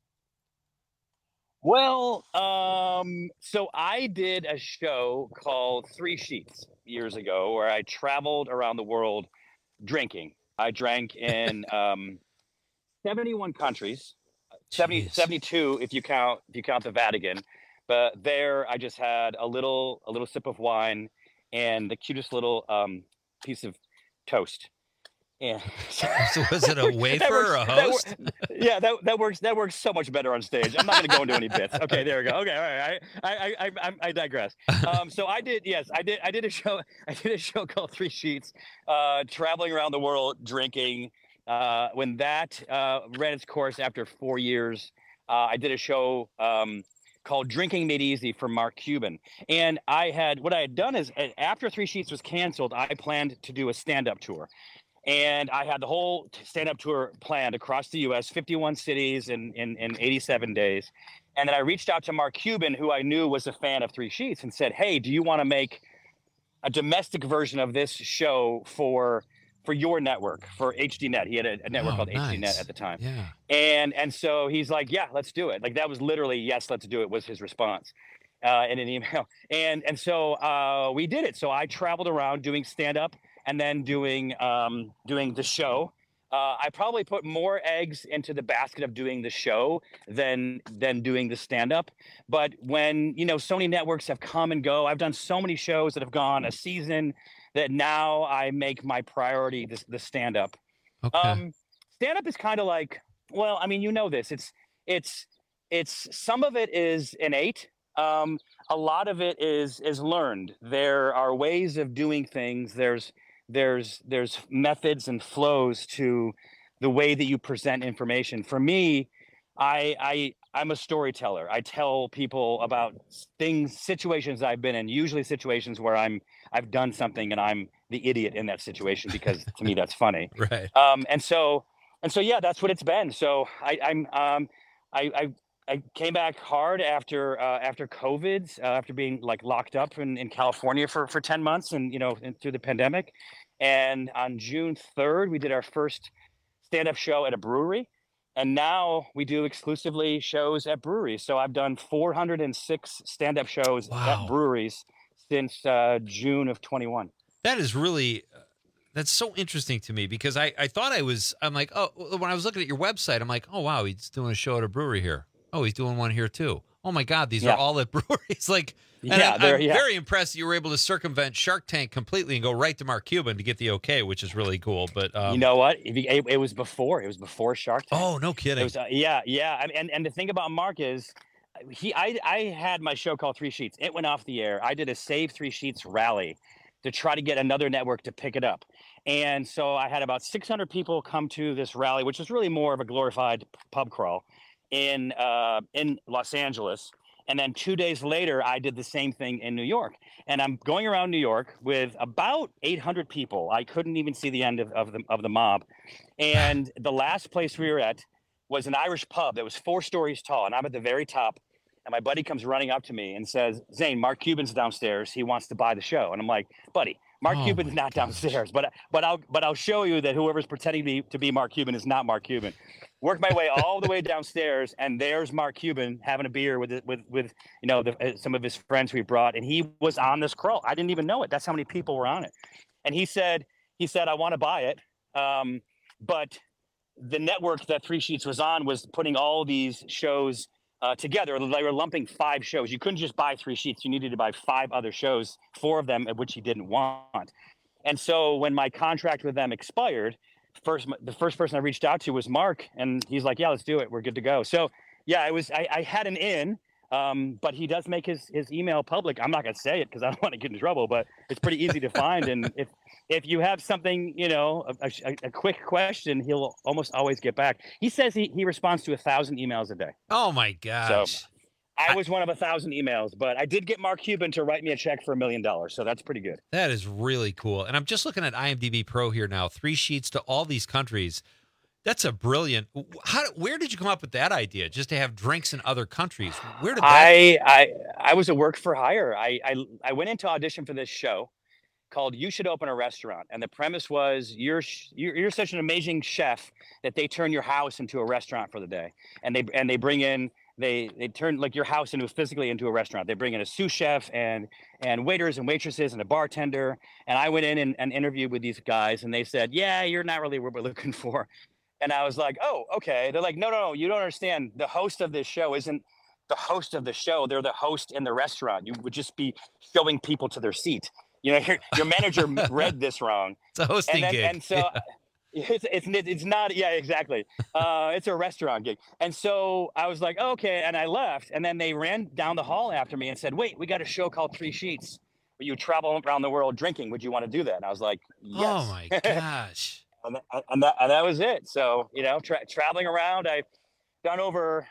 Well, so I did a show called 3 Sheets years ago, where I traveled around the world drinking. I drank in 71 countries, 72 if you count the Vatican. But there, I just had a little sip of wine and the cutest little piece of toast. And so was it a wafer or a host? That works so much better on stage. I'm not going to go into any bits. Okay, there we go. Okay, all right. I digress. So I did a show called 3 Sheets, traveling around the world drinking. When that ran its course after 4 years, I did a show called Drinking Made Easy for Mark Cuban. And what I had done is, after 3 Sheets was canceled, I planned to do a stand-up tour. And I had the whole stand-up tour planned across the U.S., 51 cities in 87 days. And then I reached out to Mark Cuban, who I knew was a fan of 3 Sheets, and said, hey, do you want to make a domestic version of this show for your network, for HDNet? He had a network called HDNet at the time. Yeah. And so he's like, yeah, let's do it. Like, that was literally, yes, let's do it, was his response in an email. And so we did it. So I traveled around doing stand-up and then doing the show. I probably put more eggs into the basket of doing the show than doing the stand-up. But when, so many networks have come and go, I've done so many shows that have gone a season that now I make my priority the stand-up. Okay. Stand-up is kind of like, well, I mean, this. It's some of it is innate. A lot of it is learned. There are ways of doing things. There's methods and flows to the way that you present information. For me, I'm a storyteller. I tell people about situations I've been in, usually situations where I've done something and I'm the idiot in that situation, because to me that's funny. Right. And so yeah, that's what it's been. So I came back hard after COVID, after being like locked up in California for 10 months and through the pandemic. And on June 3rd, we did our first stand-up show at a brewery. And now we do exclusively shows at breweries. So I've done 406 stand-up shows at breweries since June of 21. That is really, that's so interesting to me, because I'm like, oh, when I was looking at your website, I'm like, oh, wow, he's doing a show at a brewery here. Oh, he's doing one here too. Oh my God, these are all at breweries. Like, I'm very impressed that you were able to circumvent Shark Tank completely and go right to Mark Cuban to get the okay, which is really cool. But you know what? It was before Shark Tank. Oh, no kidding. It was, yeah. And the thing about Mark is, I had my show called 3 Sheets. It went off the air. I did a Save 3 Sheets rally to try to get another network to pick it up. And so I had about 600 people come to this rally, which was really more of a glorified pub crawl in Los Angeles. And then 2 days later, I did the same thing in New York. And I'm going around New York with about 800 people. I couldn't even see the end of the mob. And the last place we were at was an Irish pub that was 4 stories tall. And I'm at the very top. And my buddy comes running up to me and says, Zane, Mark Cuban's downstairs. He wants to buy the show. And I'm like, buddy, Mark Cuban's not downstairs. But I'll show you that whoever's pretending to be Mark Cuban is not Mark Cuban. Worked my way all the way downstairs, and there's Mark Cuban having a beer with some of his friends we brought, and he was on this crawl. I didn't even know it. That's how many people were on it. And he said, I want to buy it, but the network that Three Sheets was on was putting all these shows together. They were lumping 5 shows. You couldn't just buy 3 Sheets. You needed to buy 5 other shows, 4 of them, which he didn't want. And so when my contract with them expired, the first person I reached out to was Mark, and he's like, yeah, let's do it. We're good to go. So yeah, I had an in, but he does make his email public. I'm not going to say it because I don't want to get in trouble, but it's pretty easy to find. And if you have something, a quick question, he'll almost always get back. He says he responds to 1,000 emails a day. Oh my gosh. So I was one of 1,000 emails, but I did get Mark Cuban to write me a check for $1 million. So that's pretty good. That is really cool. And I'm just looking at IMDb Pro here now, 3 Sheets to all these countries. That's a brilliant. Where did you come up with that idea? Just to have drinks in other countries? Where did that? I was a work for hire. I went into audition for this show called "You Should Open a Restaurant," and the premise was you're such an amazing chef that they turn your house into a restaurant for the day, and they bring in. They turn like your house physically into a restaurant. They bring in a sous chef and waiters and waitresses and a bartender. And I went in and interviewed with these guys, and they said, "Yeah, you're not really what we're looking for." And I was like, "Oh, okay." They're like, no, you don't understand. The host of this show isn't the host of the show. They're the host in the restaurant. You would just be showing people to their seat. Your manager read this wrong. It's a hosting gig. And so it's not. Yeah, exactly. It's a restaurant gig. And so I was like, okay. And I left. And then they ran down the hall after me and said, "Wait, we got a show called 3 Sheets where you travel around the world drinking. Would you want to do that?" And I was like, yes. Oh my gosh. and that was it. So, traveling around, I've done over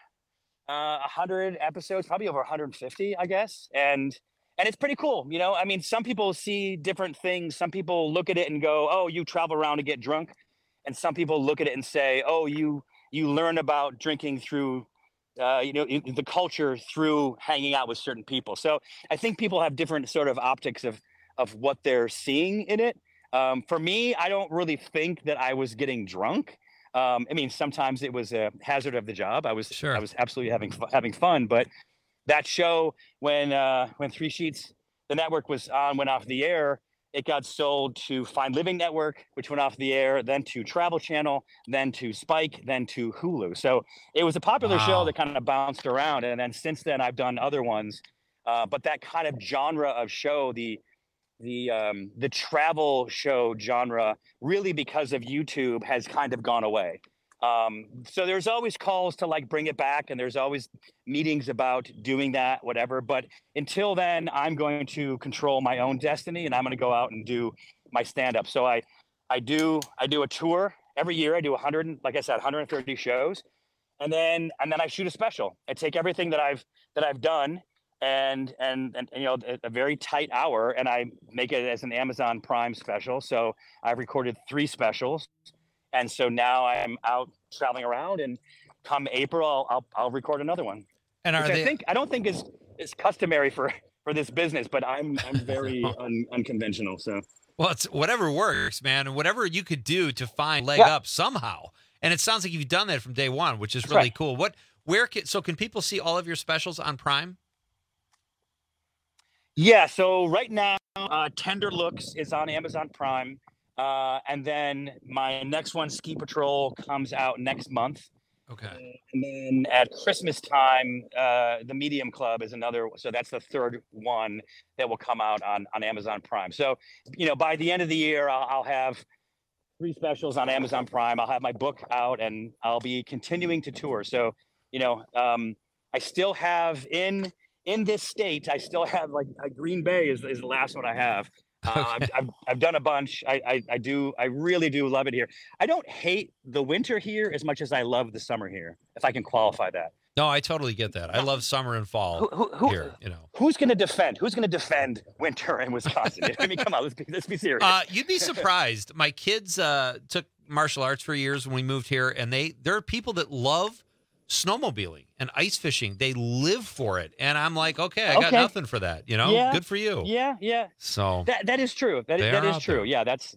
100 episodes, probably over 150, I guess. And it's pretty cool. I mean, some people see different things. Some people look at it and go, "Oh, you travel around to get drunk." And some people look at it and say, "Oh, you learn about drinking through, the culture through hanging out with certain people." So I think people have different sort of optics of what they're seeing in it. For me, I don't really think that I was getting drunk. I mean, sometimes it was a hazard of the job. I was absolutely having fun. But that show, when 3 Sheets, the network went off the air, it got sold to Fine Living Network, which went off the air, then to Travel Channel, then to Spike, then to Hulu. So it was a popular show that kind of bounced around. And then since then, I've done other ones. But that kind of genre of show, the travel show genre, really because of YouTube, has kind of gone away. So there's always calls to bring it back, and there's always meetings about doing that, whatever. But until then, I'm going to control my own destiny, and I'm going to go out and do my stand-up. So I do a tour every year. I do 130 shows, and then I shoot a special. I take everything that I've done and a very tight hour, and I make it as an Amazon Prime special. So I've recorded 3 specials. And so now I'm out traveling around, and come April, I'll record another one. And I don't think is customary for this business, but I'm very unconventional. So well, it's whatever works, man, and whatever you could do to find leg up somehow. And it sounds like you've done that from day one, which is really cool. Can people see all of your specials on Prime? Yeah. So right now, Tender Looks is on Amazon Prime. And then my next one, Ski Patrol, comes out next month. Okay. And then at Christmas time, The Medium Club is another. So that's the 3rd one that will come out on Amazon Prime. So, by the end of the year, I'll have 3 specials on Amazon Prime. I'll have my book out, and I'll be continuing to tour. So, I still have in this state, I still have Green Bay is the last one I have. I've done a bunch. I really do love it here. I don't hate the winter here as much as I love the summer here, if I can qualify that. No, I totally get that. I love summer and fall here. Who's going to defend winter in Wisconsin? I mean, come on, let's be serious. You'd be surprised. My kids took martial arts for years when we moved here, and there are people that love snowmobiling and ice fishing. They live for it, and I'm like, okay, I got nothing for that. Yeah, good for you. Yeah. So that is true. That is true. There. Yeah, that's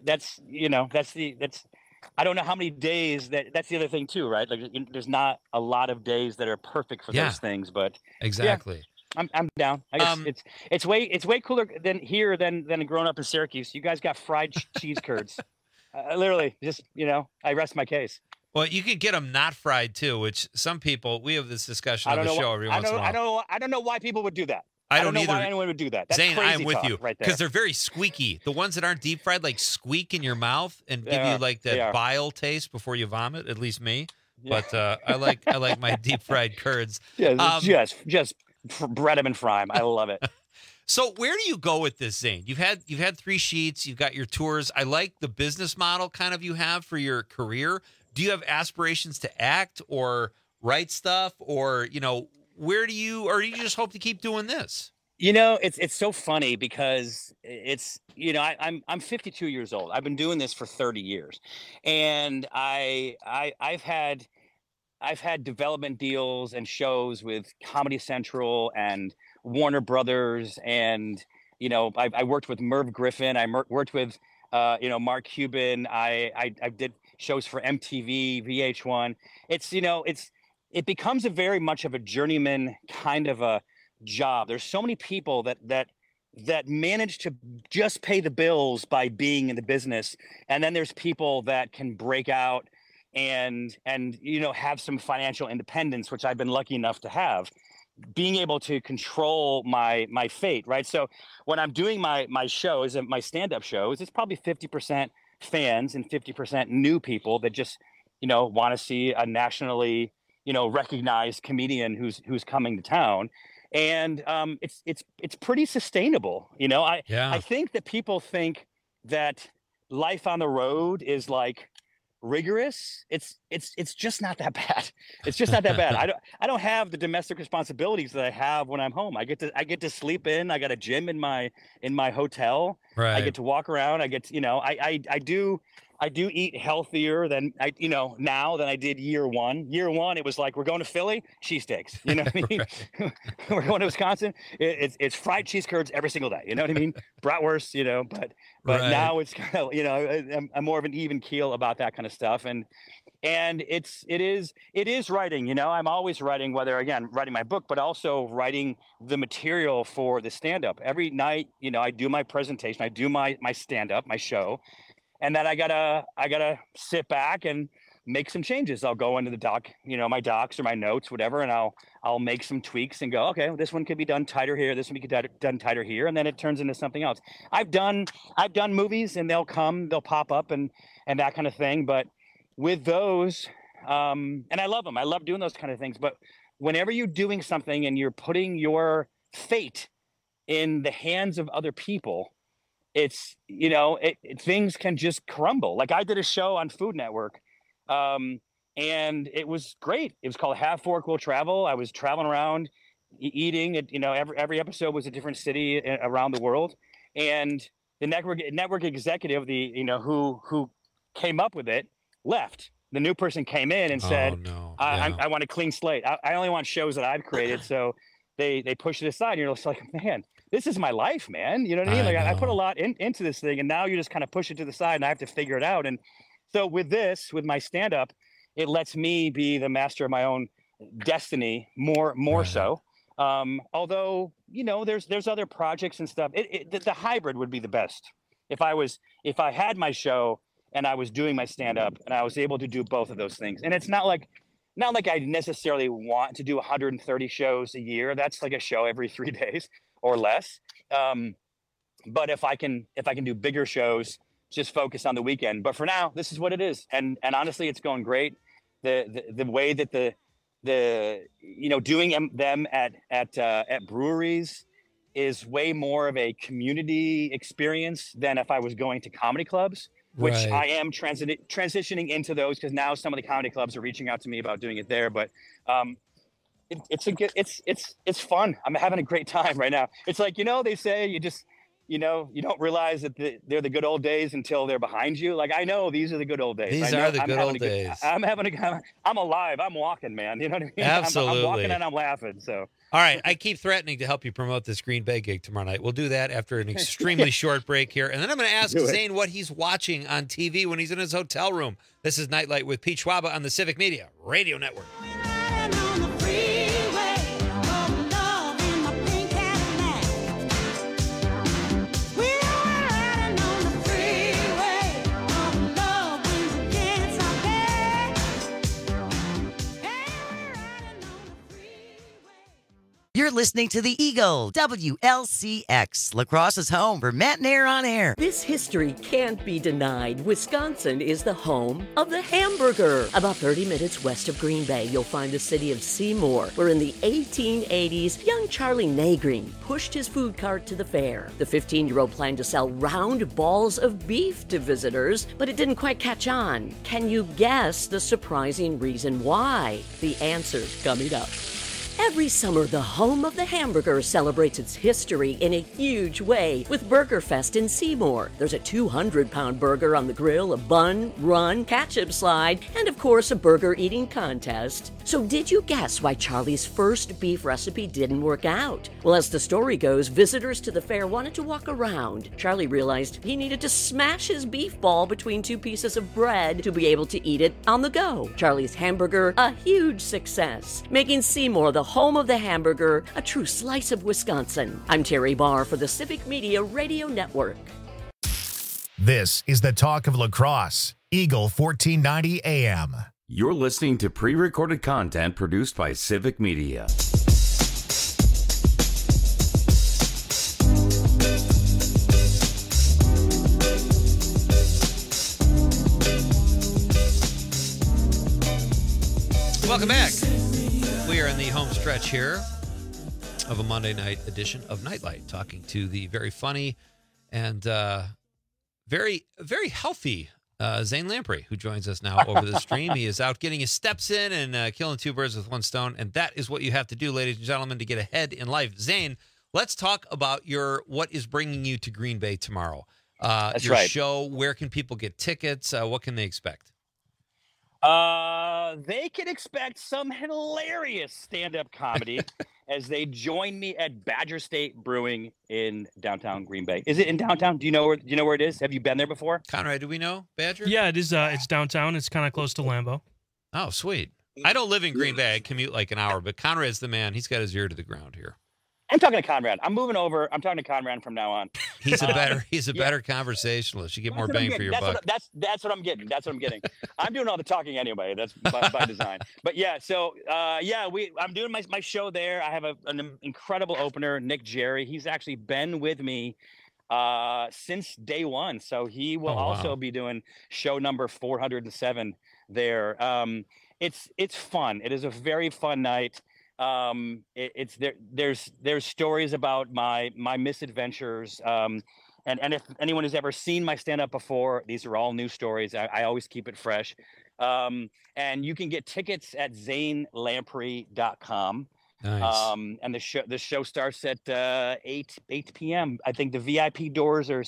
I don't know how many days that's the other thing too, right? There's not a lot of days that are perfect for those things, but exactly. Yeah, I'm down. I guess it's way cooler than here than growing up in Syracuse. You guys got fried cheese curds. Literally, just I rest my case. Well, you could get them not fried too, which some people, we have this discussion on the show every once in a while. I don't know why people would do that. I don't know either. why anyone would do that. That's Zane, crazy I'm with talk you right there. because they're very squeaky. The ones that aren't deep fried like squeak in your mouth and give you like that bile taste before you vomit. At least me. Yeah. But I like my deep fried curds. Yeah, just bread them and fry them. I love it. So where do you go with this, Zane? You've had 3 sheets. You've got your tours. I like the business model kind of you have for your career. Do you have aspirations to act or write stuff, or where do you, or do you just hope to keep doing this? It's so funny because it's I'm 52 years old. I've been doing this for 30 years, and I've had development deals and shows with Comedy Central and Warner Brothers, and I worked with Merv Griffin. I worked with Mark Cuban. I did shows for MTV, VH1. It becomes a very much of a journeyman kind of a job. There's so many people that manage to just pay the bills by being in the business, and then there's people that can break out and have some financial independence, which I've been lucky enough to have, being able to control my fate, right? So when I'm doing my shows and my stand-up shows, it's probably 50% fans and 50% new people that just want to see a nationally recognized comedian who's coming to town. And it's pretty sustainable. I think that people think that life on the road is like rigorous. It's just not that bad. It's just not that bad. I don't have the domestic responsibilities that I have when I'm home. I get to sleep in. I got a gym in my hotel. Right. I get to walk around. I get I do eat healthier than now than I did year one. Year one, it was like, we're going to Philly, cheesesteaks. You know what I mean? We're going to Wisconsin. It's fried cheese curds every single day. You know what I mean? Bratwurst. But now it's kind of I'm more of an even keel about that kind of stuff. And it is writing. I'm always writing, whether again writing my book, but also writing the material for the stand up. Every night, I do my presentation, I do my stand up, my show. And then I gotta sit back and make some changes. I'll go into the doc, my docs or my notes, whatever, and I'll make some tweaks and go, okay, well, this one could be done tighter here. This one could be done tighter here, and then it turns into something else. I've done movies, and they'll pop up and that kind of thing. But with those, and I love them. I love doing those kind of things. But whenever you're doing something and you're putting your fate in the hands of other people, it's things can just crumble. Like I did a show on Food Network, and it was great. It was called Half Fork Will Travel. I was traveling around eating. Every episode was a different city around the world, and the network executive, who came up with it, left. The new person came in and said, I want a clean slate. I only want shows that I've created. So they pushed it aside. You're just like, man, this is my life, man. You know what I mean? Like I put a lot into this thing, and now you just kind of push it to the side, and I have to figure it out. And so with my stand-up, it lets me be the master of my own destiny more so. Although, there's other projects and stuff. The hybrid would be the best. If I had my show and I was doing my stand-up and I was able to do both of those things. And it's not like I necessarily want to do 130 shows a year. That's like a show every 3 days or less. But if I can do bigger shows, just focus on the weekend. But for now, this is what it is. And honestly, it's going great. The way that doing them at breweries is way more of a community experience than if I was going to comedy clubs, which I am transitioning into those, because now some of the comedy clubs are reaching out to me about doing it there. But it's fun. I'm having a great time right now. It's like, they say you just, you don't realize that they're the good old days until they're behind you. Like, I know these are the good old days. These are the good old days. I'm alive. I'm walking, man. You know what I mean? Absolutely. I'm walking and I'm laughing. So. All right. I keep threatening to help you promote this Green Bay gig tomorrow night. We'll do that after an extremely short break here. And then I'm going to ask Zane what he's watching on TV when he's in his hotel room. This is Nightlight with Pete Schwaba on the Civic Media Radio Network. You're listening to the Eagle, WLCX, La Crosse's home for Matt and Air on Air. This history can't be denied. Wisconsin is the home of the hamburger. About 30 minutes west of Green Bay, you'll find the city of Seymour, where in the 1880s, young Charlie Nagreen pushed his food cart to the fair. The 15-year-old planned to sell round balls of beef to visitors, but it didn't quite catch on. Can you guess the surprising reason why? The answer's coming up. Every summer, the home of the hamburger celebrates its history in a huge way with Burger Fest in Seymour. There's a 200-pound burger on the grill, a bun, run, ketchup slide, and of course a burger eating contest. So did you guess why Charlie's first beef recipe didn't work out? Well, as the story goes, visitors to the fair wanted to walk around. Charlie realized he needed to smash his beef ball between two pieces of bread to be able to eat it on the go. Charlie's hamburger, a huge success, making Seymour the home of the hamburger, a true slice of Wisconsin. I'm Terry Barr for the Civic Media Radio Network. This is the talk of La Crosse, Eagle 1490 AM. You're listening to pre-recorded content produced by Civic Media. Welcome back. We are in the home stretch here of a Monday night edition of Nightlight, talking to the very funny and very, very healthy Zane Lamprey, who joins us now over the stream. He is out getting his steps in and killing two birds with one stone, and that is what you have to do, ladies and gentlemen, to get ahead in life. Zane, let's talk about what is bringing you to Green Bay tomorrow. That's your right. show. Where can people get tickets? What can they expect? They can expect some hilarious stand-up comedy as they join me at Badger State Brewing in downtown Green Bay. Is it in downtown? Do you know where it is? Have you been there before? Conrad, do we know Badger? Yeah, it is. It's downtown. It's kind of close to Lambeau. Oh, sweet. I don't live in Green Bay. I commute like an hour, but Conrad's the man. He's got his ear to the ground here. I'm talking to Conrad. I'm moving over. I'm talking to Conrad from now on. He's a better conversationalist. You get more bang for your buck. That's what I'm getting. That's what I'm getting. I'm doing all the talking anyway. That's by design. But yeah, so I'm doing my show there. I have an incredible opener, Nick Jerry. He's actually been with me since day one. So he will also be doing show number 407 there. It's fun. It is a very fun night. There's stories about my misadventures, and if anyone has ever seen my stand-up before, these are all new stories. I always keep it fresh, and you can get tickets at zanelamprey.com. Nice. And the show starts at 8 p.m. I think the VIP doors are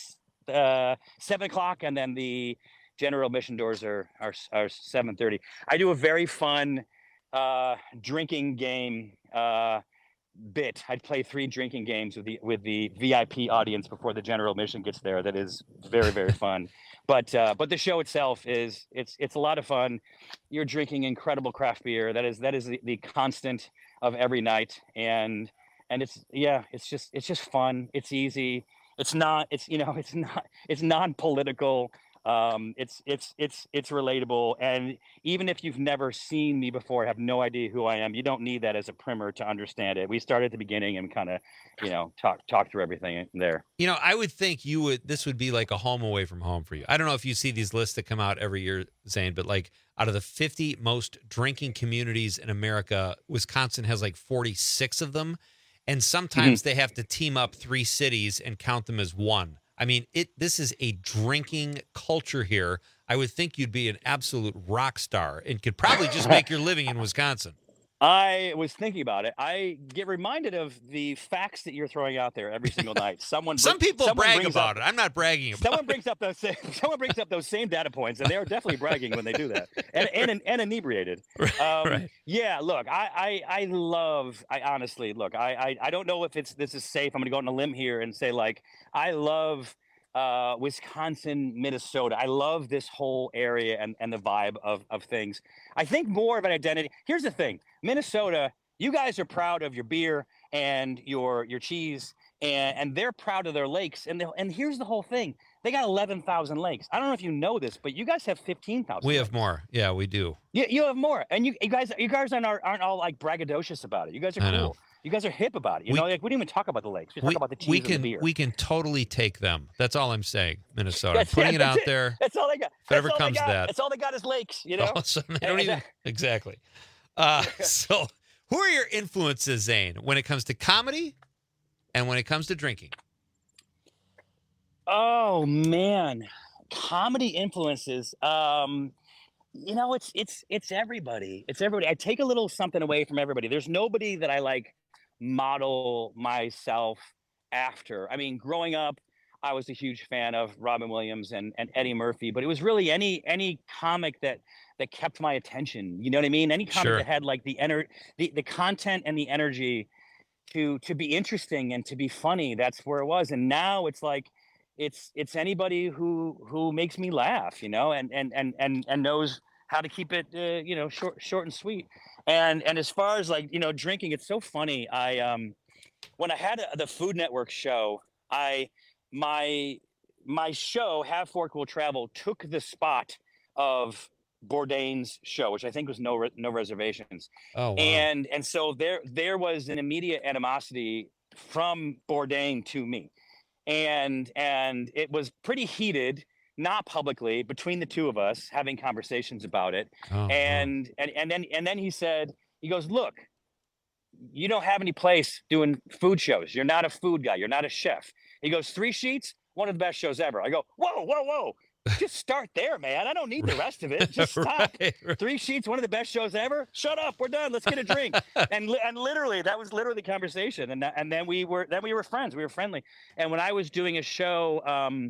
7 o'clock, and then the general admission doors are 7:30. I do a very fun drinking game bit. I'd play 3 drinking games with the VIP audience before the general admission gets there. That is very, very fun. But the show itself it's a lot of fun. You're drinking incredible craft beer. That is the constant of every night, and it's just fun. It's easy. It's non-political. It's relatable, and even if you've never seen me before, have no idea who I am, you don't need that as a primer to understand it. We start at the beginning and kind of, talk through everything there. I would think this would be like a home away from home for you. I don't know if you see these lists that come out every year, Zane, but like out of the 50 most drinking communities in America, Wisconsin has like 46 of them, and sometimes they have to team up 3 cities and count them as one. I mean, this is a drinking culture here. I would think you'd be an absolute rock star and could probably just make your living in Wisconsin. I was thinking about it. I get reminded of the facts that you're throwing out there every single night. Some people brag about it. I'm not bragging about it. Someone brings up those same data points, and they are definitely bragging when they do that, and inebriated. Right. Yeah. Look, I honestly look. I don't know if this is safe. I'm going to go on a limb here and say I love Wisconsin, Minnesota. I love this whole area and the vibe of things. I think more of an identity. Here's the thing. Minnesota, you guys are proud of your beer and your cheese, and they're proud of their lakes. And here's the whole thing. They got 11,000 lakes. I don't know if you know this, but you guys have 15,000. We have more. Yeah, we do. You have more. And you guys aren't all like braggadocious about it. You guys are cool. You guys are hip about it. You know, like we didn't even talk about the lakes. We talk about the cheese and the beer. We can totally take them. That's all I'm saying, Minnesota. I'm putting it out there. That's all they got. If it ever comes to that. That's all they got is lakes, you know? All of a sudden, they don't even. Exactly. So who are your influences, Zane, when it comes to comedy and when it comes to drinking? Oh, man. Comedy influences. You know, it's everybody. It's everybody. I take a little something away from everybody. There's nobody that I like model myself after. I mean, growing up, I was a huge fan of Robin Williams and Eddie Murphy, but it was really any comic that kept my attention. You know what I mean? Any comic that had like the content and the energy to be interesting and to be funny. That's where it was. And now it's like it's anybody who makes me laugh, you know, and knows how to keep it you know, short and sweet. And as far as like, you know, drinking, it's so funny. I when I had the Food Network show, my show Have Fork Will Travel took the spot of Bourdain's show, which I think was No Reservations. Oh, wow. And so there was an immediate animosity from Bourdain to me, and it was pretty heated, not publicly, between the two of us having conversations about it. And then he goes, look, you don't have any place doing food shows. You're not a food guy. You're not a chef. He goes, 3 Sheets, one of the best shows ever. I go, whoa. Just start there, man. I don't need the rest of it. Just stop. Right. 3 Sheets, one of the best shows ever. Shut up. We're done. Let's get a drink. and literally, that was literally the conversation. And then we were friends. We were friendly. And when I was doing a show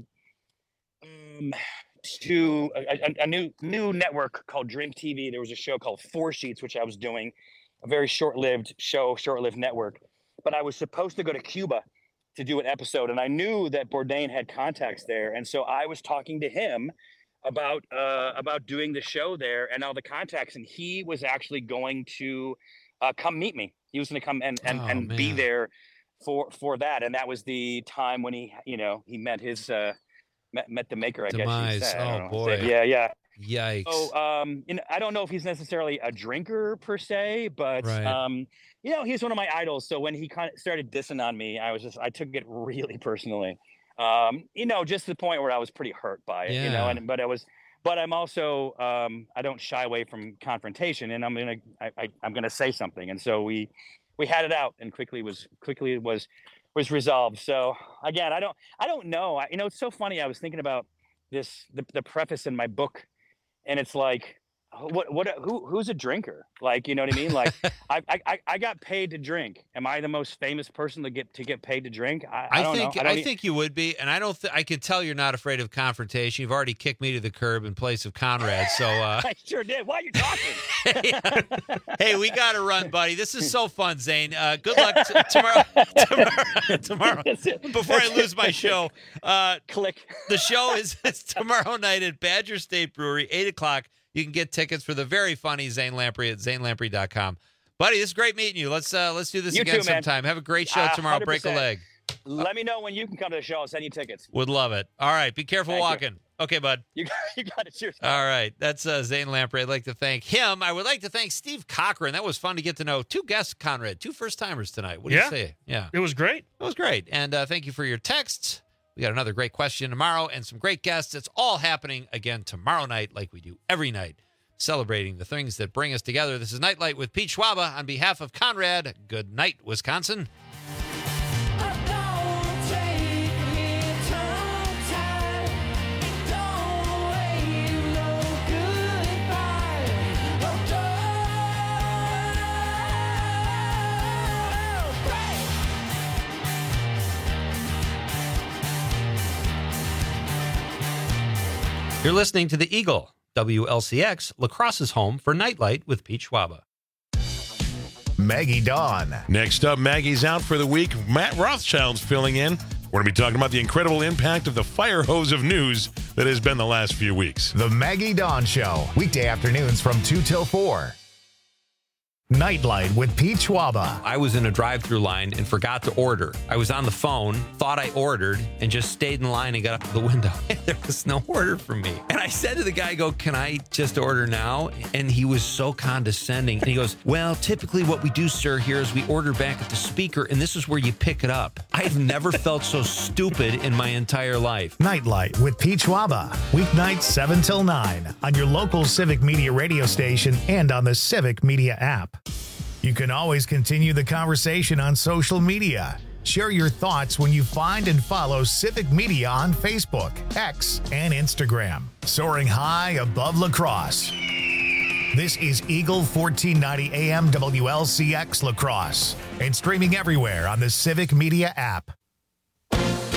to a new network called Dream TV, there was a show called 4 Sheets, which I was doing, a very short-lived show, short-lived network. But I was supposed to go to Cuba to do an episode, and I knew that Bourdain had contacts there, and so I was talking to him about doing the show there and all the contacts, and he was actually going to come meet me. He was going to come and be there for that, and that was the time when he met his met the maker, I Demise. Guess you'd say. Oh boy, yeah. Yikes. So, you know, I don't know if he's necessarily a drinker per se, but you know, he's one of my idols. So when he kind of started dissing on me, I took it really personally. You know, just to the point where I was pretty hurt by it. Yeah. You know, but I'm also I don't shy away from confrontation, and I'm gonna say something. And so we had it out, and quickly it was resolved. So again, I don't know. You know, it's so funny. I was thinking about the preface in my book, and it's like, who's a drinker? Like, you know what I mean? Like, I got paid to drink. Am I the most famous person to get paid to drink? I don't know. I think you would be, and I could tell you're not afraid of confrontation. You've already kicked me to the curb in place of Conrad, so I sure did. Why are you talking? Hey, we got to run, buddy. This is so fun, Zane. Good luck tomorrow. Before I lose my show, click. The show is tomorrow night at Badger State Brewery, 8:00. You can get tickets for the very funny Zane Lamprey at zanelamprey.com. Buddy, this is great meeting you. Let's do this again sometime. Have a great show tomorrow. 100%. Break a leg. Let me know when you can come to the show. I'll send you tickets. Would love it. All right. Be careful walking. Okay, bud. You got it. Cheers. All right. That's Zane Lamprey. I'd like to thank him. I would like to thank Steve Cochran. That was fun to get to know. 2 guests, Conrad. 2 first-timers tonight. What do you say? Yeah. It was great. It was great. And thank you for your texts. We got another great question tomorrow and some great guests. It's all happening again tomorrow night like we do every night, celebrating the things that bring us together. This is Nightlight with Pete Schwaba. On behalf of Conrad, good night, Wisconsin. You're listening to The Eagle, WLCX, La Crosse's home for Nightlight with Pete Schwaba. Maggie Dawn. Next up, Maggie's out for the week. Matt Rothschild's filling in. We're going to be talking about the incredible impact of the fire hose of news that has been the last few weeks. The Maggie Dawn Show, weekday afternoons from 2 till 4. Nightlight with Pete Schwaba. I was in a drive-thru line and forgot to order. I was on the phone, thought I ordered, and just stayed in line and got up to the window. There was no order for me. And I said to the guy, can I just order now? And he was so condescending. And he goes, well, typically what we do, sir, here is we order back at the speaker, and this is where you pick it up. I've never felt so stupid in my entire life. Nightlight with Pete Schwaba. Weeknights 7 till 9 on your local Civic Media radio station and on the Civic Media app. You can always continue the conversation on social media. Share your thoughts when you find and follow Civic Media on Facebook, X, and Instagram. Soaring high above La Crosse. This is Eagle 1490 AM WLCX La Crosse and streaming everywhere on the Civic Media app.